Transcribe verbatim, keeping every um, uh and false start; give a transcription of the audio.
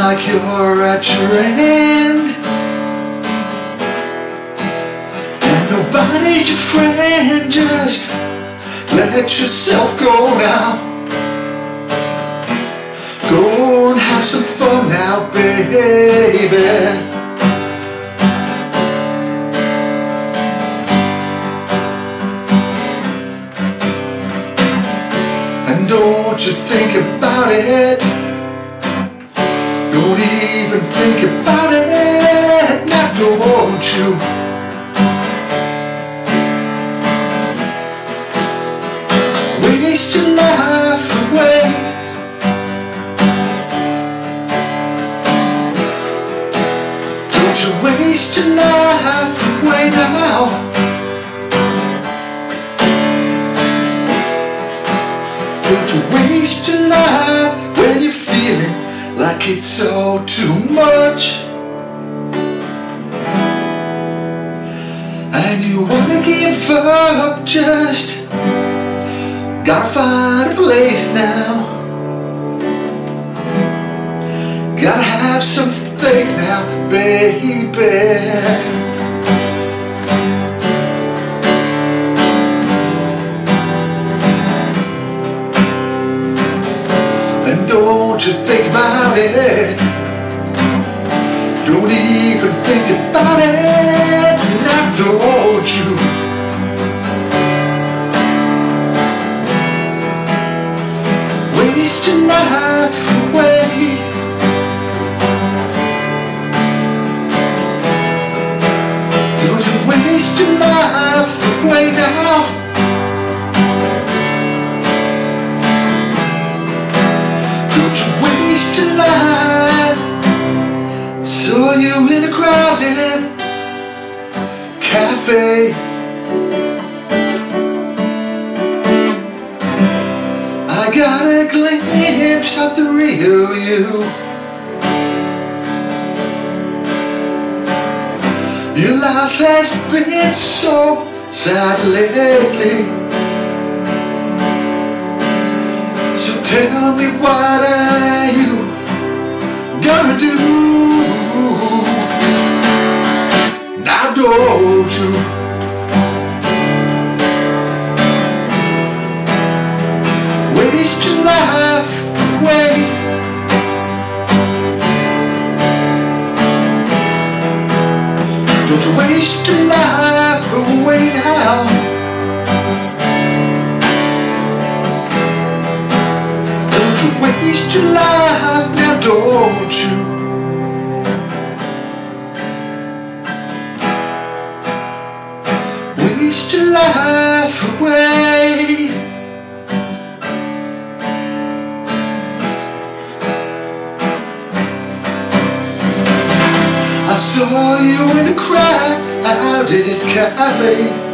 like you're at your end, and nobody's your friend. Just let yourself go now. Go and have some fun now, baby. And don't you think about it. Don't even think about it. Now don't you. Waste your life away. Don't you waste your life away now. Don't you waste your life when you're feeling like it's all too much, and you wanna give up. Just gotta find a place now. Gotta have some faith now, baby. Don't you think about it. Don't even think about it. Now don't you. Waste your life away. Don't you waste your life away now. Saw you in a crowded cafe. I got a glimpse of the real you. Your life has been so sad lately. So tell me, what are you gonna do? Now don't you. Waste your life away. Don't you waste your life away now. Don't you waste your life now, don't you. Waste your life away. I saw you in a crowded cafe.